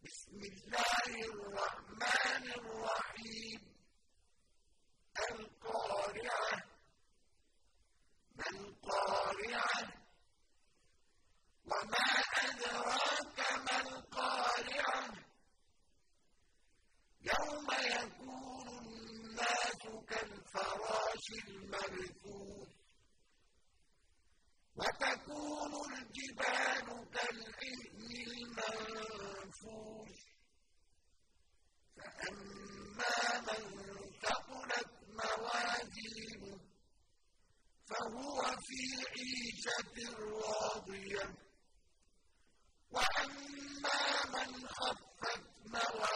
بسم الله الرحمن الرحيم القارعة ما القارعة وما أدراك ما القارعة يوم يكون الناس كالفراش المبثوث وتكون الجبال كالعهن المنفوش فأما من ثقلت موازينه فهو في عيشة راضية وأما من خفت موازينه